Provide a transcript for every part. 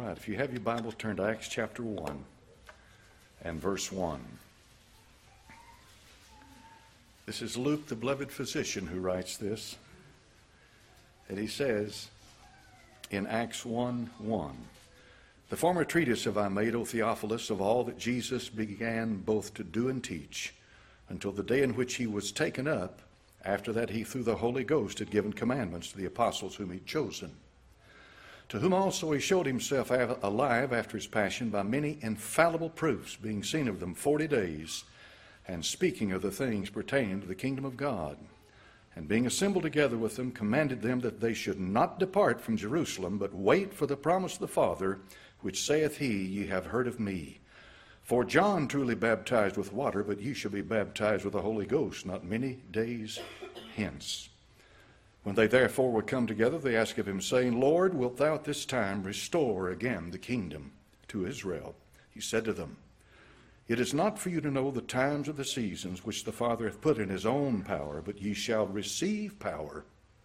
right, if you have your Bible, turn to Acts chapter 1 and verse 1. This is Luke, the beloved physician, who writes this. And he says in Acts 1:1, "The former treatise have I made, O Theophilus, of all that Jesus began both to do and teach, until the day in which he was taken up. After that he through the Holy Ghost had given commandments to the apostles whom he had chosen, to whom also he showed himself alive after his passion by many infallible proofs, being seen of them 40 days, and speaking of the things pertaining to the kingdom of God. And being assembled together with them, commanded them that they should not depart from Jerusalem, but wait for the promise of the Father, which saith he, Ye have heard of me. For John truly baptized with water, but ye shall be baptized with the Holy Ghost not many days hence. When they therefore were come together, they asked of him, saying, Lord, wilt thou at this time restore again the kingdom to Israel? He said to them, It is not for you to know the times or the seasons which the Father hath put in his own power, but ye shall receive power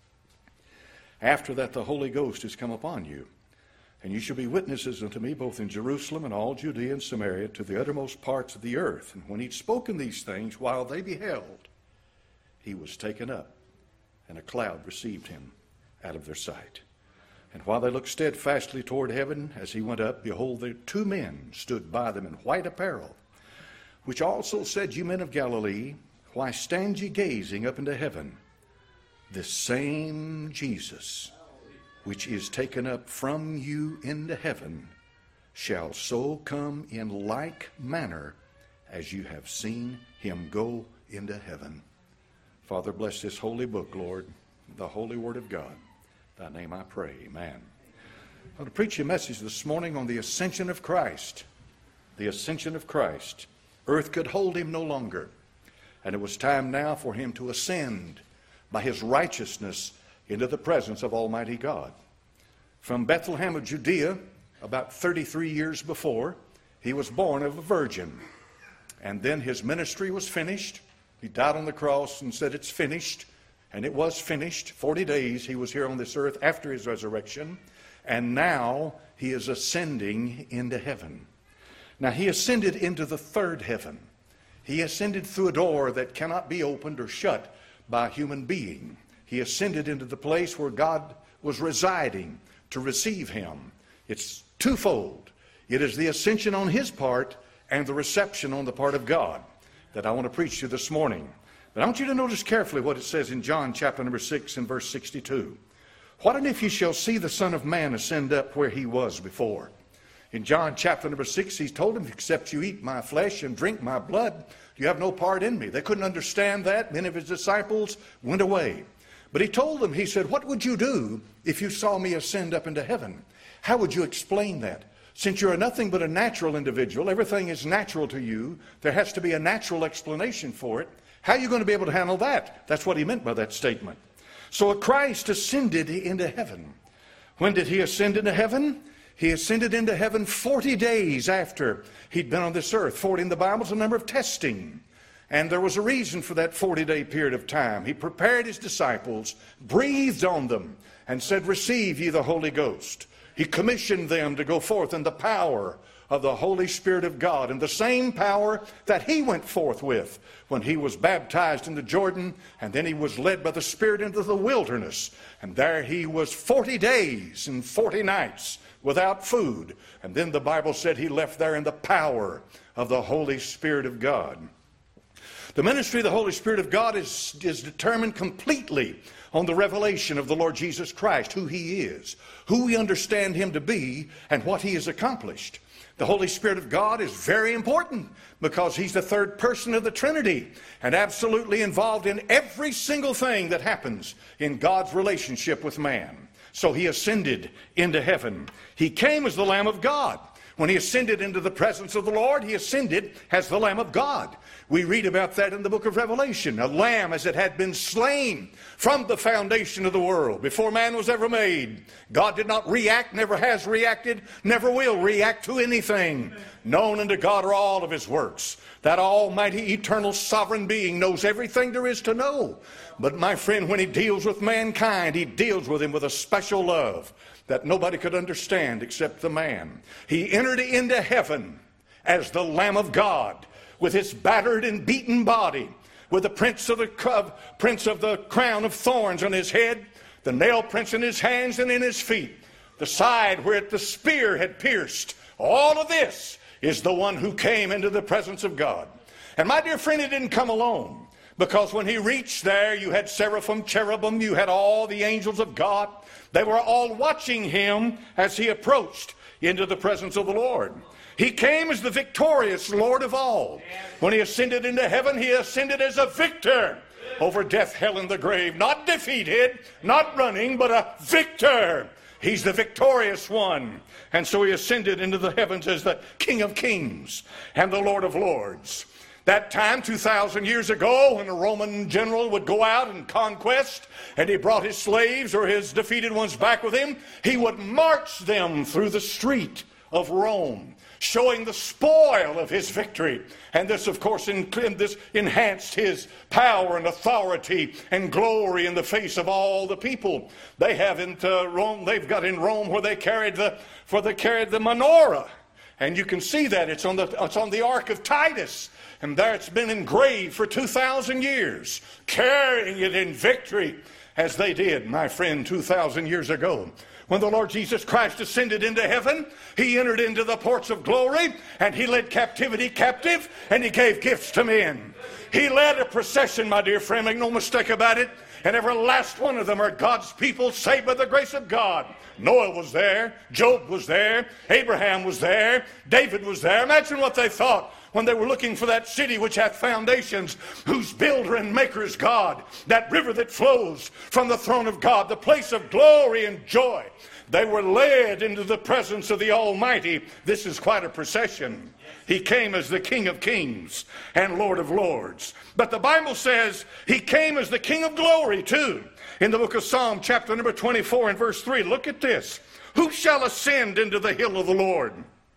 after that the Holy Ghost is come upon you. And ye shall be witnesses unto me both in Jerusalem and all Judea and Samaria, to the uttermost parts of the earth. And when he'd spoken these things, while they beheld, he was taken up, and a cloud received him out of their sight. And while they looked steadfastly toward heaven as he went up, behold, there 2 men stood by them in white apparel, which also said, Ye men of Galilee, why stand ye gazing up into heaven? This same Jesus, which is taken up from you into heaven, shall so come in like manner as you have seen him go into heaven." Father, bless this holy book, Lord, the holy word of God. In thy name I pray, amen. I want to preach a message this morning on the ascension of Christ. The ascension of Christ. Earth could hold him no longer, and it was time now for him to ascend by his righteousness into the presence of Almighty God. From Bethlehem of Judea, about 33 years before, he was born of a virgin, and then his ministry was finished. He died on the cross and said, It's finished. And it was finished. 40 days he was here on this earth after his resurrection. And now he is ascending into heaven. Now he ascended into the third heaven. He ascended through a door that cannot be opened or shut by a human being. He ascended into the place where God was residing to receive him. It's twofold. It is the ascension on his part and the reception on the part of God that I want to preach to you this morning. But I want you to notice carefully what it says in John chapter number 6 and verse 62. What and if ye shall see the Son of Man ascend up where he was before? In John chapter number 6, he's told them, Except you eat my flesh and drink my blood, you have no part in me. They couldn't understand that. Many of his disciples went away. But he told them, he said, What would you do if you saw me ascend up into heaven? How would you explain that? Since you're nothing but a natural individual, everything is natural to you, there has to be a natural explanation for it. How are you going to be able to handle that? That's what he meant by that statement. So Christ ascended into heaven. When did he ascend into heaven? He ascended into heaven 40 days after he'd been on this earth. 40 in the Bible is a number of testing. And there was a reason for that 40-day period of time. He prepared his disciples, breathed on them, and said, Receive ye the Holy Ghost. He commissioned them to go forth in the power of the Holy Spirit of God, and the same power that he went forth with when he was baptized in the Jordan, and then he was led by the Spirit into the wilderness. And there he was 40 days and 40 nights without food. And then the Bible said he left there in the power of the Holy Spirit of God. The ministry of the Holy Spirit of God is determined completely on the revelation of the Lord Jesus Christ, who he is, who we understand him to be, and what he has accomplished. The Holy Spirit of God is very important because he's the third person of the Trinity and absolutely involved in every single thing that happens in God's relationship with man. So he ascended into heaven. He came as the Lamb of God. When he ascended into the presence of the Lord, he ascended as the Lamb of God. We read about that in the book of Revelation. A lamb as it had been slain from the foundation of the world, before man was ever made. God did not react, never has reacted, never will react to anything. Known unto God are all of his works. That almighty, eternal, sovereign being knows everything there is to know. But my friend, when he deals with mankind, he deals with him with a special love. that nobody could understand except the man. He entered into heaven as the Lamb of God with his battered and beaten body, with the prince of the crown of thorns on his head, the nail prints in his hands and in his feet, the side where the spear had pierced. All of this is the one who came into the presence of God. And my dear friend, he didn't come alone, because when he reached there, you had seraphim, cherubim, you had all the angels of God. They were all watching him as he approached into the presence of the Lord. He came as the victorious Lord of all. When he ascended into heaven, he ascended as a victor over death, hell, and the grave. Not defeated, not running, but a victor. He's the victorious one. And so he ascended into the heavens as the King of Kings and the Lord of Lords. That time, 2,000 years ago, when a Roman general would go out and conquest, and he brought his slaves or his defeated ones back with him, he would march them through the street of Rome, showing the spoil of his victory. And this, of course, enhanced his power and authority and glory in the face of all the people. They've got in Rome where they carried the menorah. And you can see that. It's on the Ark of Titus. And there it's been engraved for 2,000 years, carrying it in victory as they did, my friend, 2,000 years ago. When the Lord Jesus Christ ascended into heaven, he entered into the ports of glory, and he led captivity captive, and he gave gifts to men. He led a procession, my dear friend, make no mistake about it, and every last one of them are God's people saved by the grace of God. Noah was there, Job was there, Abraham was there, David was there. Imagine what they thought when they were looking for that city which hath foundations, whose builder and maker is God, that river that flows from the throne of God, the place of glory and joy. They were led into the presence of the Almighty. This is quite a procession. He came as the King of Kings and Lord of Lords. But the Bible says he came as the King of Glory too. In the book of Psalm, chapter number 24 and verse 3, look at this. Who shall ascend into the hill of the Lord?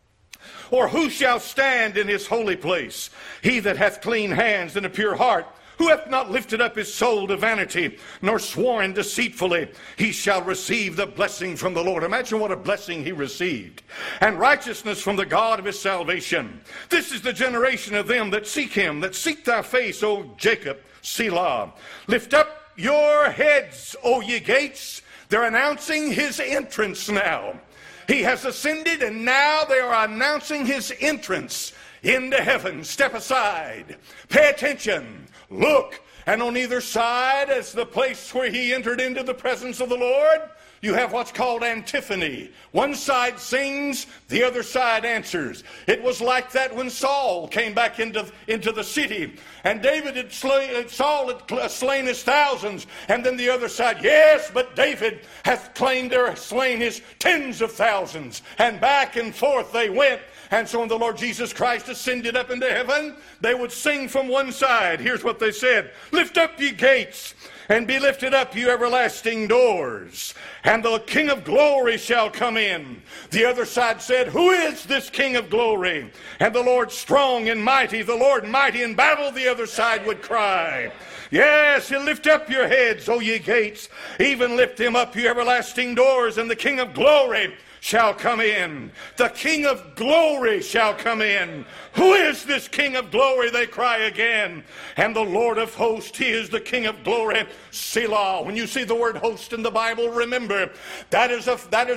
Or who shall stand in his holy place? He that hath clean hands and a pure heart, who hath not lifted up his soul to vanity, nor sworn deceitfully, he shall receive the blessing from the Lord. Imagine what a blessing he received. And righteousness from the God of his salvation. This is the generation of them that seek him, that seek thy face, O Jacob, Selah. Lift up your heads, O ye gates. They're announcing his entrance now. He has ascended, and now they are announcing his entrance into heaven. Step aside. Pay attention. Look. And on either side, as the place where he entered into the presence of the Lord, you have what's called antiphony. One side sings, the other side answers. It was like that when Saul came back into the city, and Saul had slain his thousands, and then the other side, yes, but David hath slain his tens of thousands. And back and forth they went. And so when the Lord Jesus Christ ascended up into heaven, they would sing from one side. Here's what they said. Lift up ye gates, and be lifted up, you everlasting doors, and the King of glory shall come in. The other side said, who is this King of glory? And the Lord strong and mighty, the Lord mighty in battle, the other side would cry. Yes, he'll lift up your heads, O ye gates, even lift him up, you everlasting doors, and the King of glory shall come in. The King of glory shall come in. Who is this King of glory? They cry again. And the Lord of hosts, he is the King of glory. Selah. When you see the word host in the Bible, remember that is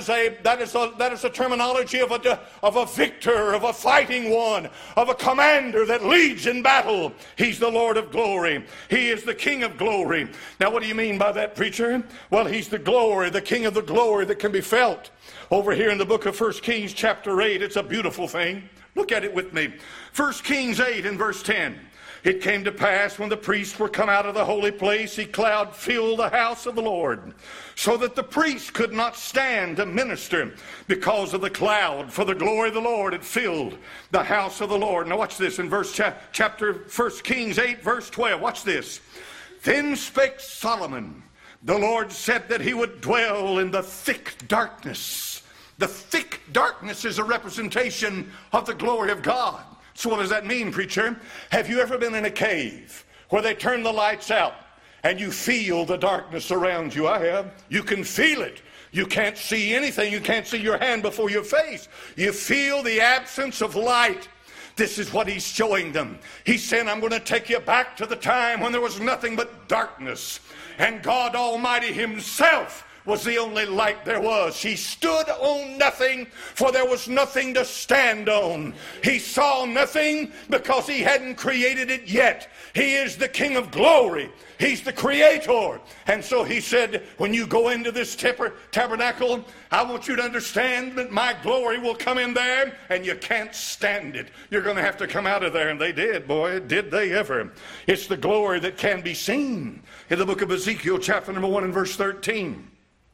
a terminology of a victor, of a fighting one, of a commander that leads in battle. He's the Lord of glory. He is the King of glory. Now, what do you mean by that, preacher? Well, he's the glory, the King of the glory that can be felt. Over here in the book of 1 Kings chapter 8, it's a beautiful thing. Look at it with me. 1 Kings 8 and verse 10. It came to pass when the priests were come out of the holy place, a cloud filled the house of the Lord, so that the priests could not stand to minister because of the cloud, for the glory of the Lord had filled the house of the Lord. Now watch this in chapter 1 Kings 8 verse 12. Watch this. Then spake Solomon, the Lord said that he would dwell in the thick darkness. The thick darkness is a representation of the glory of God. So what does that mean, preacher? Have you ever been in a cave where they turn the lights out and you feel the darkness around you? I have. You can feel it. You can't see anything. You can't see your hand before your face. You feel the absence of light. This is what he's showing them. He's saying, I'm going to take you back to the time when there was nothing but darkness. And God Almighty himself was the only light there was. He stood on nothing, for there was nothing to stand on. He saw nothing because he hadn't created it yet. He is the King of glory. He's the creator. And so he said, when you go into this tabernacle, I want you to understand that my glory will come in there, and you can't stand it. You're going to have to come out of there. And they did, boy, did they ever. It's the glory that can be seen. In the book of Ezekiel, chapter number 1 and verse 13.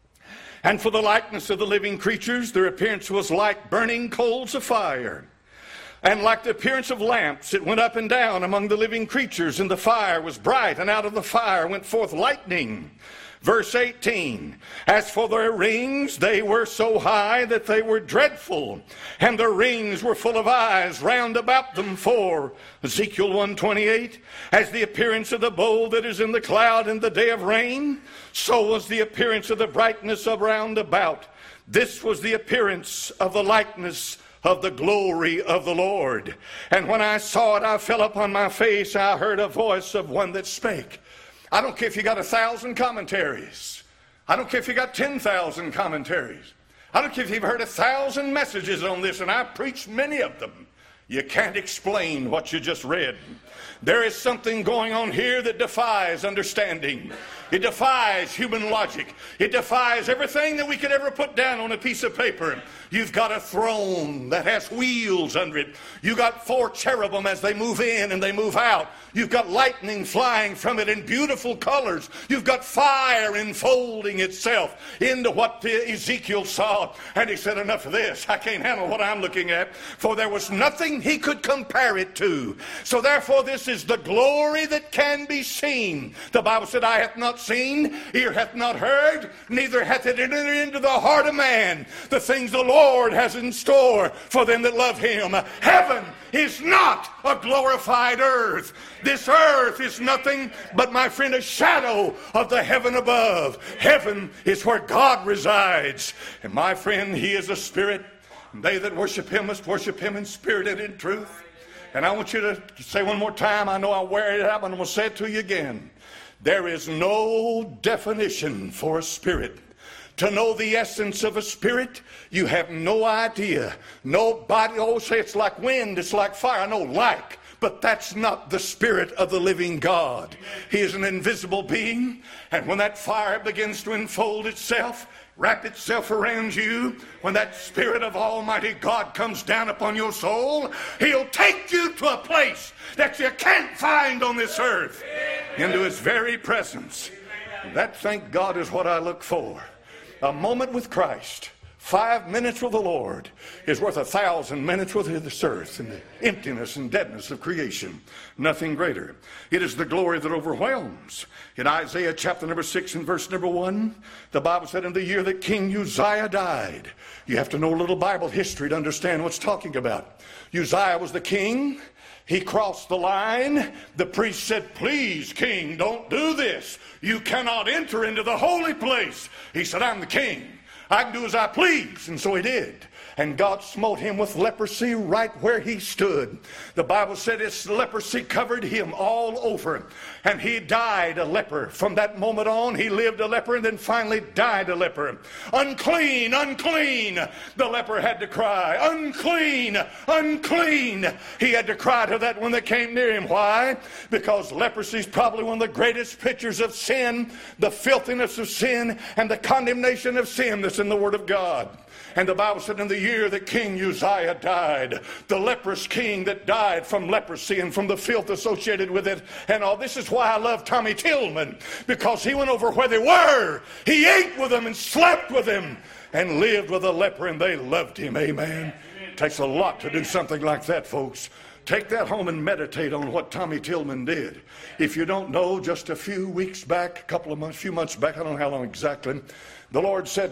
And for the likeness of the living creatures, their appearance was like burning coals of fire. And like the appearance of lamps, it went up and down among the living creatures, and the fire was bright, and out of the fire went forth lightning. Verse 18, as for their rings, they were so high that they were dreadful, and their rings were full of eyes round about them four. Ezekiel 1:28, as the appearance of the bow that is in the cloud in the day of rain, so was the appearance of the brightness of round about. This was the appearance of the likeness of the glory of the Lord. And when I saw it, I fell upon my face. I heard a voice of one that spake. I don't care if you got 1,000 commentaries. I don't care if you got 10,000 commentaries. I don't care if you've heard 1,000 messages on this, and I've preached many of them. You can't explain what you just read. There is something going on here that defies understanding. It defies human logic. It defies everything that we could ever put down on a piece of paper. You've got a throne that has wheels under it. You've got 4 cherubim as they move in and they move out. You've got lightning flying from it in beautiful colors. You've got fire enfolding itself into what Ezekiel saw. And he said, enough of this. I can't handle what I'm looking at. For there was nothing he could compare it to. So therefore this is the glory that can be seen. The Bible said, eye hath not seen, ear hath not heard, neither hath it entered into the heart of man the things the Lord has in store for them that love him. Heaven is not a glorified earth. This earth is nothing but, my friend, a shadow of the heaven above. Heaven is where God resides. And my friend, he is a spirit. And they that worship him must worship him in spirit and in truth. And I want you to say one more time, I know I'll wear it out, but I'm going to say it to you again. There is no definition for a spirit. To know the essence of a spirit, you have no idea. Nobody always say it's like wind, it's like fire. I know like, but that's not the spirit of the living God. He is an invisible being, and when that fire begins to enfold itself, wrap itself around you, when that spirit of Almighty God comes down upon your soul, he'll take you to a place that you can't find on this earth, into his very presence. That, thank God, is what I look for. A moment with Christ, 5 minutes with the Lord, is worth 1,000 minutes with this earth and the emptiness and deadness of creation. Nothing greater. It is the glory that overwhelms. In Isaiah chapter number 6 and verse number 1, the Bible said, in the year that King Uzziah died. You have to know a little Bible history to understand what's talking about. Uzziah was the king. He crossed the line. The priest said, please, king, don't do this. You cannot enter into the holy place. He said, I'm the king. I can do as I please. And so he did. And God smote him with leprosy right where he stood. The Bible said his leprosy covered him all over. And he died a leper. From that moment on, he lived a leper and then finally died a leper. Unclean, unclean. The leper had to cry, unclean, unclean. He had to cry to that one that came near him. Why? Because leprosy is probably one of the greatest pictures of sin, the filthiness of sin, and the condemnation of sin that's in the Word of God. And the Bible said in the year that King Uzziah died, the leprous king that died from leprosy and from the filth associated with it and all. This is why I love Tommy Tillman, because he went over where they were. He ate with them and slept with them and lived with a leper, and they loved him. Amen. It takes a lot to do something like that, folks. Take that home and meditate on what Tommy Tillman did. If you don't know, just a few weeks back, few months back, I don't know how long exactly, the Lord said,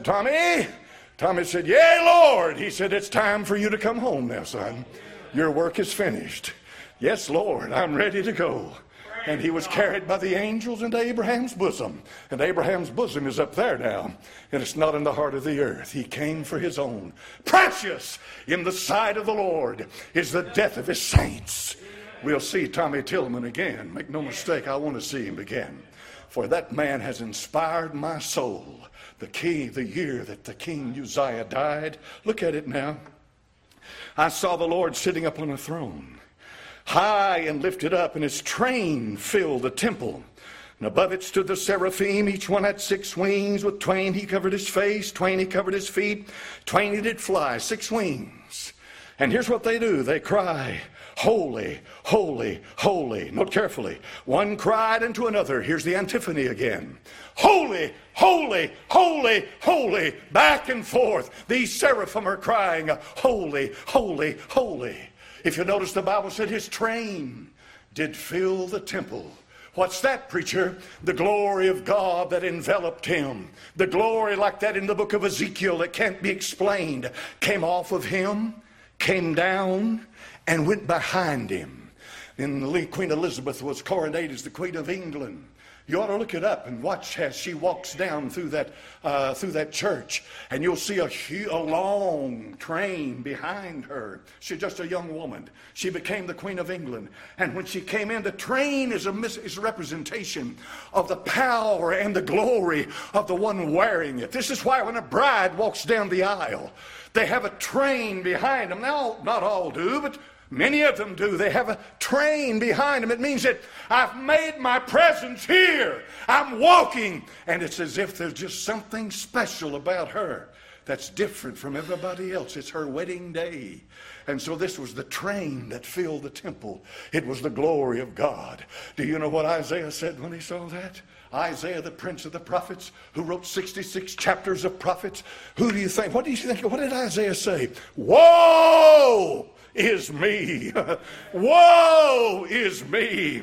Tommy said, yea, Lord. He said, it's time for you to come home now, son. Your work is finished. Yes, Lord, I'm ready to go. And he was carried by the angels into Abraham's bosom. And Abraham's bosom is up there now. And it's not in the heart of the earth. He came for his own. Precious in the sight of the Lord is the death of his saints. We'll see Tommy Tillman again. Make no mistake, I want to see him again. For that man has inspired my soul. The year that the King Uzziah died. Look at it now. I saw the Lord sitting upon a throne, high and lifted up, and his train filled the temple. And above it stood the seraphim. Each one had 6 wings. With twain he covered his face, twain he covered his feet, twain he did fly. 6 wings. And here's what they do. They cry, holy, holy, holy. Note carefully. One cried unto another. Here's the antiphony again. Holy, holy, holy, holy. Back and forth. These seraphim are crying, holy, holy, holy. If you notice, the Bible said his train did fill the temple. What's that, preacher? The glory of God that enveloped him. The glory like that in the book of Ezekiel that can't be explained came off of him, came down, and went behind him. Then Queen Elizabeth was coronated as the Queen of England. You ought to look it up and watch as she walks down through that church, and you'll see a long train behind her. She's just a young woman. She became the Queen of England, and when she came in, the train is a representation of the power and the glory of the one wearing it. This is why when a bride walks down the aisle, they have a train behind them. Now, not all do, but many of them do. They have a train behind them. It means that I've made my presence here. I'm walking. And it's as if there's just something special about her that's different from everybody else. It's her wedding day. And so this was the train that filled the temple. It was the glory of God. Do you know what Isaiah said when he saw that? Isaiah, the prince of the prophets, who wrote 66 chapters of prophets. What do you think? What did Isaiah say? Woe is me. Woe is me.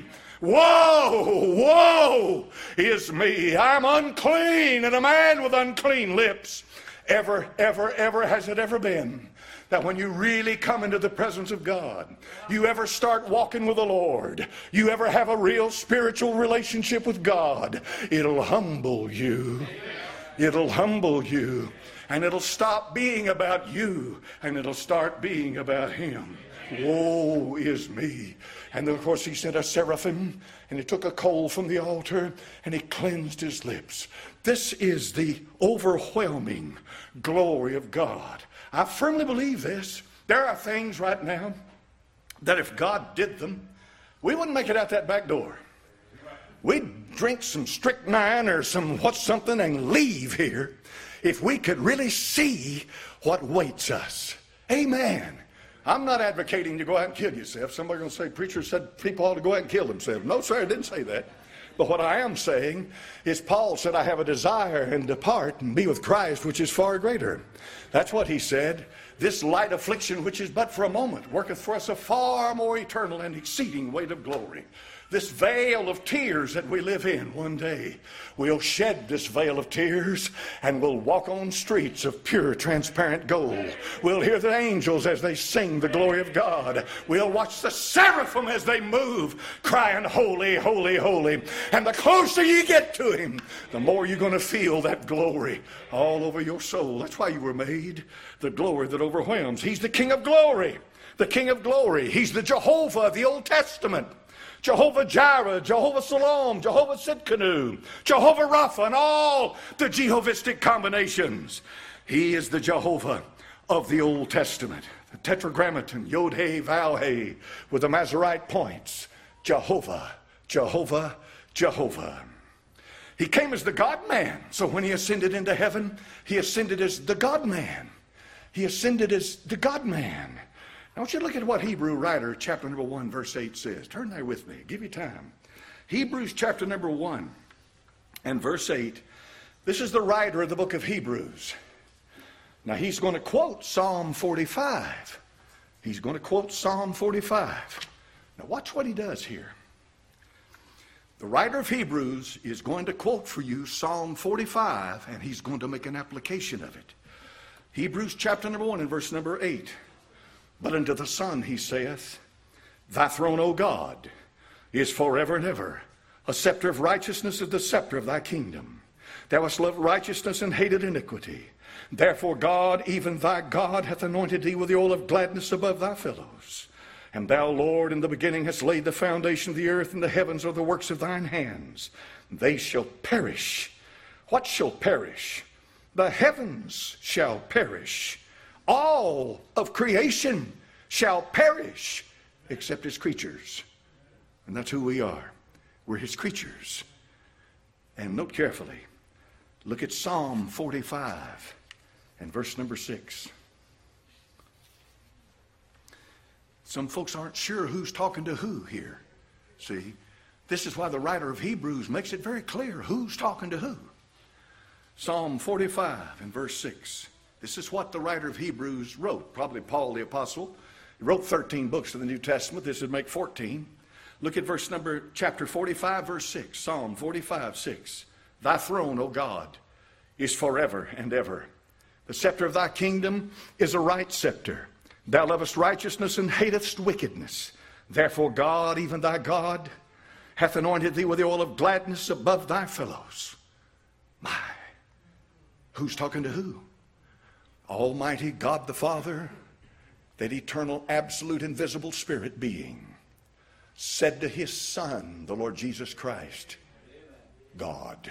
Woe, woe is me. I'm unclean, and a man with unclean lips. Ever has it ever been that when you really come into the presence of God, you ever start walking with the Lord, you ever have a real spiritual relationship with God, it'll humble you. It'll humble you. And it'll stop being about you, and it'll start being about him. Woe is me. And then, of course, he sent a seraphim, and he took a coal from the altar, and he cleansed his lips. This is the overwhelming glory of God. I firmly believe this. There are things right now that if God did them, we wouldn't make it out that back door. We'd drink some strychnine or something and leave here if we could really see what waits us. Amen. I'm not advocating to go out and kill yourself. Somebody's going to say, preacher said people ought to go out and kill themselves. No, sir, I didn't say that. But what I am saying is Paul said, I have a desire and depart and be with Christ, which is far greater. That's what he said. This light affliction, which is but for a moment, worketh for us a far more eternal and exceeding weight of glory. This veil of tears that we live in one day, we'll shed this veil of tears and we'll walk on streets of pure, transparent gold. We'll hear the angels as they sing the glory of God. We'll watch the seraphim as they move, crying, holy, holy, holy. And the closer you get to him, the more you're going to feel that glory all over your soul. That's why you were made, the glory that overwhelms. He's the King of glory, the King of glory. He's the Jehovah of the Old Testament. Jehovah Jireh, Jehovah Shalom, Jehovah Sidkenu, Jehovah Rapha, and all the Jehovistic combinations. He is the Jehovah of the Old Testament. The Tetragrammaton, Yod-He, Vav-He, with the Masorite points. Jehovah, Jehovah, Jehovah. He came as the God-man. So when he ascended into heaven, he ascended as the God-man. He ascended as the God-man. I want you to look at what Hebrew writer, chapter number 1, verse 8 says. Turn there with me. Give you time. Hebrews chapter number 1 and verse 8. This is the writer of the book of Hebrews. Now he's going to quote Psalm 45. He's going to quote Psalm 45. Now watch what he does here. The writer of Hebrews is going to quote for you Psalm 45, and he's going to make an application of it. Hebrews chapter number 1 and verse number 8. But unto the Son he saith, Thy throne, O God, is forever and ever. A scepter of righteousness is the scepter of thy kingdom. Thou hast loved righteousness and hated iniquity. Therefore God, even thy God, hath anointed thee with the oil of gladness above thy fellows. And thou, Lord, in the beginning hast laid the foundation of the earth, and the heavens are the works of thine hands. They shall perish. What shall perish? The heavens shall perish. All of creation shall perish except his creatures. And that's who we are. We're his creatures. And note carefully. Look at Psalm 45 and verse number 6. Some folks aren't sure who's talking to who here. See, this is why the writer of Hebrews makes it very clear who's talking to who. Psalm 45 and verse 6. This is what the writer of Hebrews wrote. Probably Paul the Apostle. He wrote 13 books of the New Testament. This would make 14. Look at chapter 45, verse 6. Psalm 45, 6. Thy throne, O God, is forever and ever. The scepter of thy kingdom is a right scepter. Thou lovest righteousness and hatest wickedness. Therefore God, even thy God, hath anointed thee with the oil of gladness above thy fellows. My, who's talking to who? Almighty God the Father, that eternal, absolute, invisible Spirit being, said to his Son, the Lord Jesus Christ, God.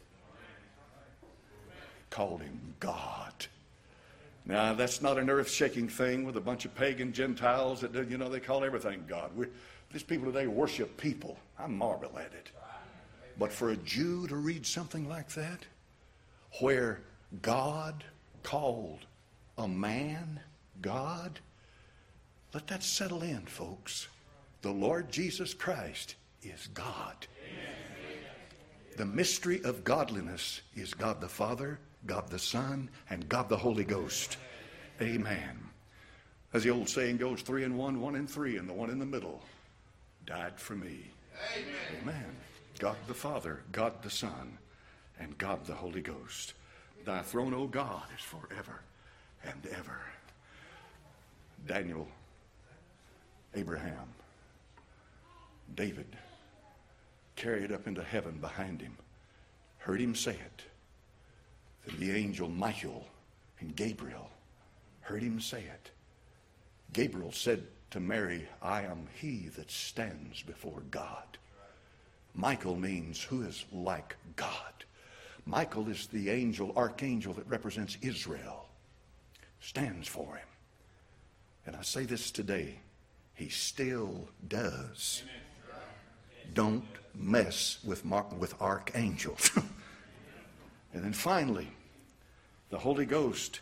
Called him God. Now, that's not an earth-shaking thing with a bunch of pagan Gentiles that, they call everything God. These people today worship people. I marvel at it. But for a Jew to read something like that, where God called a man God, let that settle in, folks. The Lord Jesus Christ is God. The mystery of godliness is God the Father, God the Son, and God the Holy Ghost. Amen. As the old saying goes, 3 in 1, 1 in 3, and the one in the middle died for me. Amen. Amen. God the Father, God the Son, and God the Holy Ghost. Thy throne, O God, is forever and ever. Daniel, Abraham, David, carried up into heaven behind him, heard him say it. Then the angel Michael and Gabriel heard him say it. Gabriel said to Mary, I am he that stands before God. Michael means who is like God. Michael is the archangel that represents Israel. Stands for him. And I say this today, he still does. Don't mess with archangels. And then finally, the Holy Ghost,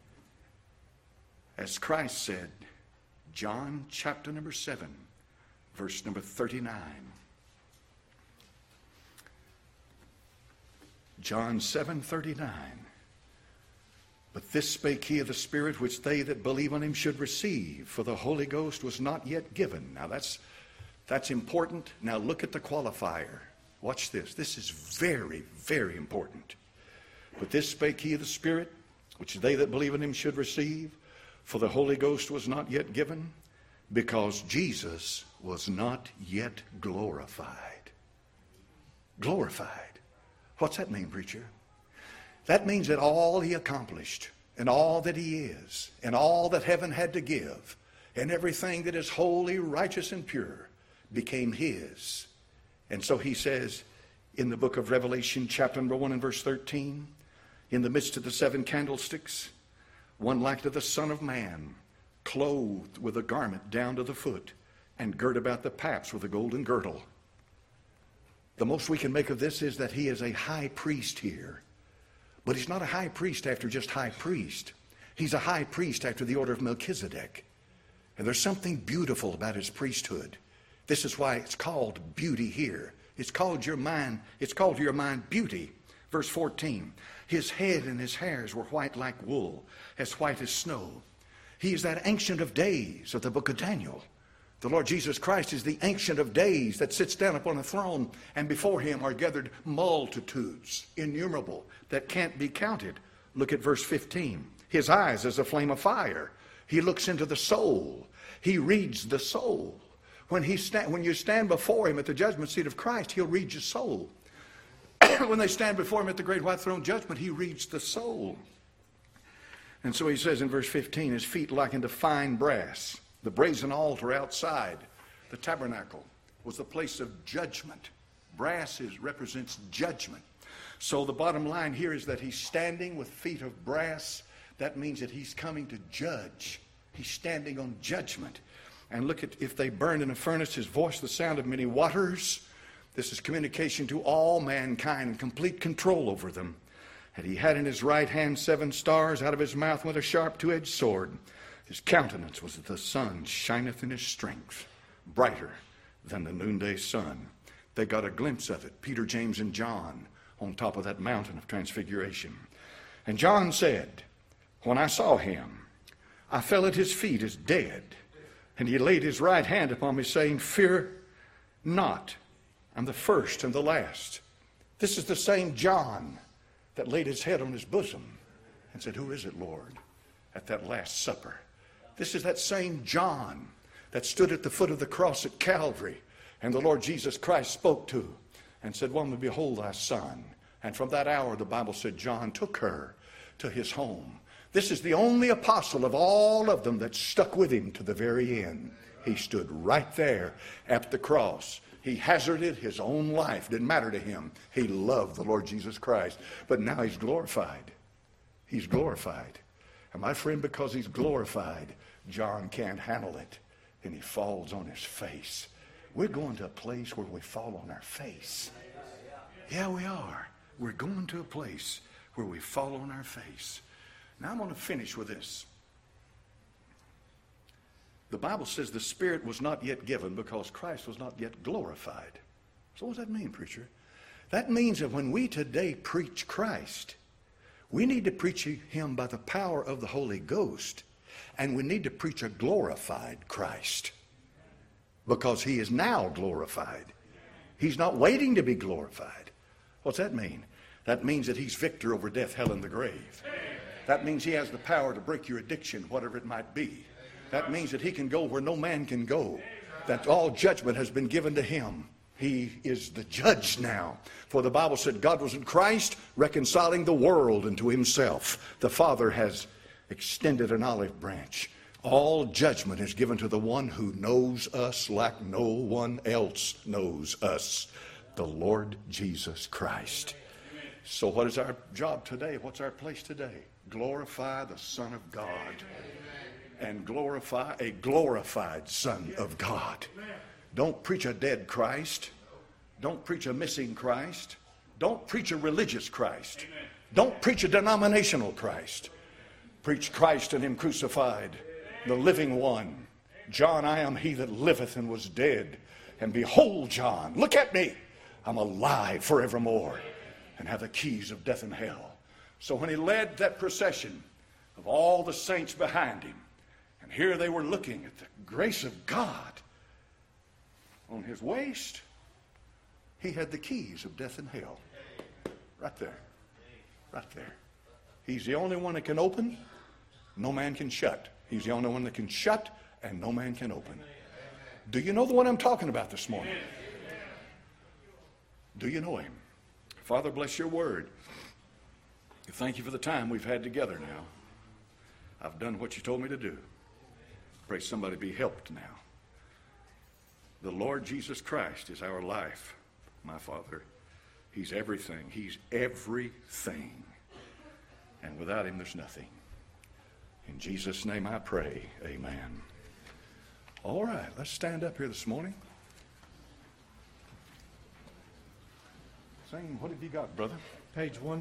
as Christ said, John chapter number 7, verse number 39. John 7:39. But this spake he of the Spirit which they that believe on him should receive, for the Holy Ghost was not yet given. Now that's important. Now look at the qualifier. Watch this. This is very, very important. But this spake he of the Spirit which they that believe in him should receive, for the Holy Ghost was not yet given, because Jesus was not yet glorified. Glorified. What's that mean, preacher? That means that all he accomplished, and all that he is, and all that heaven had to give, and everything that is holy, righteous, and pure became his. And so he says in the book of Revelation, chapter number 1 and verse 13, in the midst of the 7 candlesticks, one like to the Son of Man, clothed with a garment down to the foot, and girt about the paps with a golden girdle. The most we can make of this is that he is a high priest here. But he's not a high priest after just high priest. He's a high priest after the order of Melchizedek. And there's something beautiful about his priesthood. This is why it's called beauty here. It's called your mind beauty. Verse 14. His head and his hairs were white like wool, as white as snow. He is that Ancient of Days of the book of Daniel. The Lord Jesus Christ is the Ancient of Days that sits down upon a throne, and before him are gathered multitudes, innumerable, that can't be counted. Look at verse 15. His eyes as a flame of fire. He looks into the soul. He reads the soul. When you stand before him at the judgment seat of Christ, he'll read your soul. When they stand before him at the great white throne judgment, he reads the soul. And so he says in verse 15, his feet like unto fine brass. The brazen altar outside the tabernacle was the place of judgment. Brass represents judgment. So the bottom line here is that he's standing with feet of brass. That means that he's coming to judge. He's standing on judgment. And look at, if they burned in a furnace, his voice the sound of many waters. This is communication to all mankind and complete control over them. And he had in his right hand 7 stars. Out of his mouth went a sharp two-edged sword. His countenance was as the sun shineth in his strength, brighter than the noonday sun. They got a glimpse of it, Peter, James, and John, on top of that mountain of transfiguration. And John said, when I saw him, I fell at his feet as dead. And he laid his right hand upon me, saying, fear not. I'm the first and the last. This is the same John that laid his head on his bosom and said, who is it, Lord? At that Last Supper. This is that same John that stood at the foot of the cross at Calvary, and the Lord Jesus Christ spoke to and said, woman, behold thy son. And from that hour, the Bible said, John took her to his home. This is the only apostle of all of them that stuck with him to the very end. He stood right there at the cross. He hazarded his own life. Didn't matter to him. He loved the Lord Jesus Christ. But now he's glorified. He's glorified. And my friend, because he's glorified, John can't handle it. And he falls on his face. We're going to a place where we fall on our face. Yeah, we are. We're going to a place where we fall on our face. Now I'm going to finish with this. The Bible says the Spirit was not yet given because Christ was not yet glorified. So what does that mean, preacher? That means that when we today preach Christ, we need to preach him by the power of the Holy Ghost. And we need to preach a glorified Christ. Because he is now glorified. He's not waiting to be glorified. What's that mean? That means that he's victor over death, hell, and the grave. That means he has the power to break your addiction, whatever it might be. That means that he can go where no man can go. That all judgment has been given to him. He is the judge now. For the Bible said God was in Christ reconciling the world unto himself. The Father has extended an olive branch. All judgment is given to the one who knows us like no one else knows us. The Lord Jesus Christ. So what is our job today? What's our place today? Glorify the Son of God. And glorify a glorified Son of God. Don't preach a dead Christ. Don't preach a missing Christ. Don't preach a religious Christ. Don't preach a denominational Christ. Preach Christ and him crucified, the living one. John, I am he that liveth and was dead. And behold, John, look at me. I'm alive forevermore and have the keys of death and hell. So when he led that procession of all the saints behind him, and here they were looking at the grace of God on his waist, he had the keys of death and hell. Right there. Right there. He's the only one that can open, no man can shut. He's the only one that can shut, and no man can open. Do you know the one I'm talking about this morning? Do you know him? Father, bless your word. Thank you for the time we've had together now. I've done what you told me to do. Pray somebody be helped now. The Lord Jesus Christ is our life, my Father. He's everything. He's everything. And without him, there's nothing. In Jesus' name I pray. Amen. All right, let's stand up here this morning. Sing, what have you got, brother? Page 1.